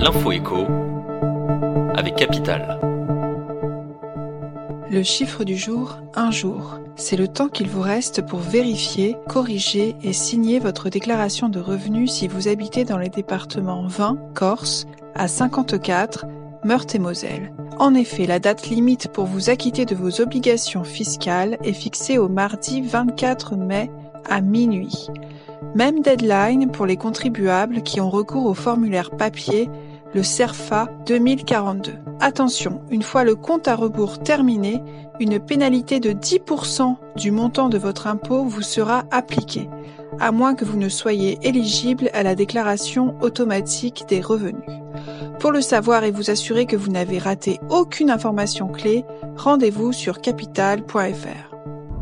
L'info écho avec Capital. Le chiffre du jour, 1 jour. C'est le temps qu'il vous reste pour vérifier, corriger et signer votre déclaration de revenus si vous habitez dans les départements 20, Corse, à 54, Meurthe-et-Moselle. En effet, la date limite pour vous acquitter de vos obligations fiscales est fixée au mardi 24 mai à minuit. Même deadline pour les contribuables qui ont recours au formulaire papier, le CERFA 2042. Attention, une fois le compte à rebours terminé, une pénalité de 10% du montant de votre impôt vous sera appliquée, à moins que vous ne soyez éligible à la déclaration automatique des revenus. Pour le savoir et vous assurer que vous n'avez raté aucune information clé, rendez-vous sur capital.fr.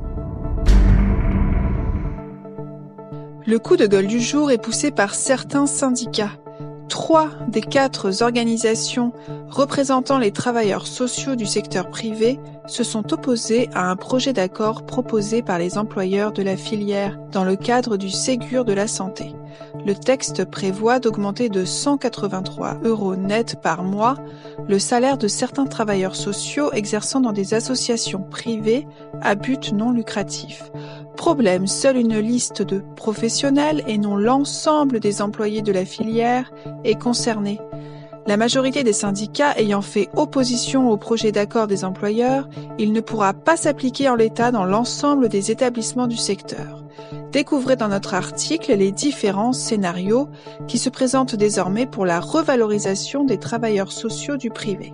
Le coup de gueule du jour est poussé par certains syndicats. 3 des 4 organisations représentant les travailleurs sociaux du secteur privé se sont opposés à un projet d'accord proposé par les employeurs de la filière dans le cadre du Ségur de la santé. Le texte prévoit d'augmenter de 183 € net par mois le salaire de certains travailleurs sociaux exerçant dans des associations privées à but non lucratif. Problème, seule une liste de professionnels et non l'ensemble des employés de la filière est concernée. La majorité des syndicats ayant fait opposition au projet d'accord des employeurs, il ne pourra pas s'appliquer en l'état dans l'ensemble des établissements du secteur. Découvrez dans notre article les différents scénarios qui se présentent désormais pour la revalorisation des travailleurs sociaux du privé.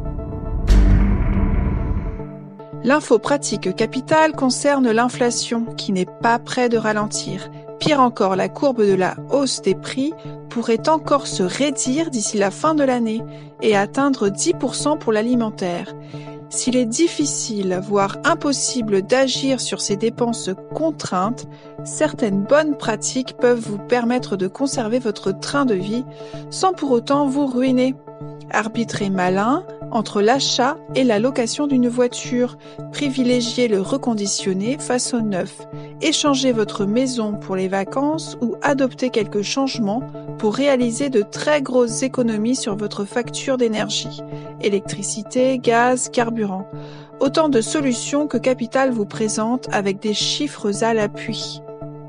L'info pratique Capital concerne l'inflation qui n'est pas près de ralentir. Pire encore, la courbe de la hausse des prix pourrait encore se raidir d'ici la fin de l'année et atteindre 10% pour l'alimentaire. S'il est difficile, voire impossible d'agir sur ces dépenses contraintes, certaines bonnes pratiques peuvent vous permettre de conserver votre train de vie sans pour autant vous ruiner. Arbitrez malin entre l'achat et la location d'une voiture, privilégiez le reconditionné face au neuf, échangez votre maison pour les vacances ou adoptez quelques changements pour réaliser de très grosses économies sur votre facture d'énergie, électricité, gaz, carburant. Autant de solutions que Capital vous présente avec des chiffres à l'appui.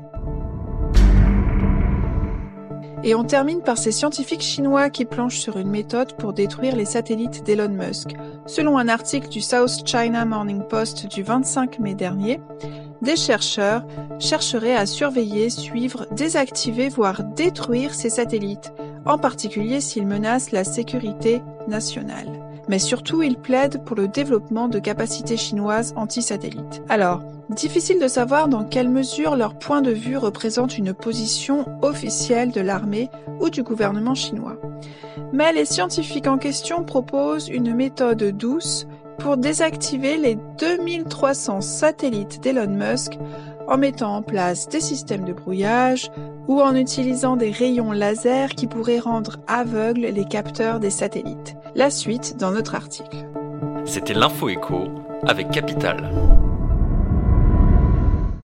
Et on termine par ces scientifiques chinois qui planchent sur une méthode pour détruire les satellites d'Elon Musk. Selon un article du South China Morning Post du 25 mai dernier, des chercheurs chercheraient à surveiller, suivre, désactiver, voire détruire ces satellites, en particulier s'ils menacent la sécurité nationale. Mais surtout, ils plaident pour le développement de capacités chinoises anti-satellites. Alors, difficile de savoir dans quelle mesure leur point de vue représente une position officielle de l'armée ou du gouvernement chinois. Mais les scientifiques en question proposent une méthode douce pour désactiver les 2300 satellites d'Elon Musk en mettant en place des systèmes de brouillage ou en utilisant des rayons laser qui pourraient rendre aveugles les capteurs des satellites. La suite dans notre article. C'était l'info écho avec Capital.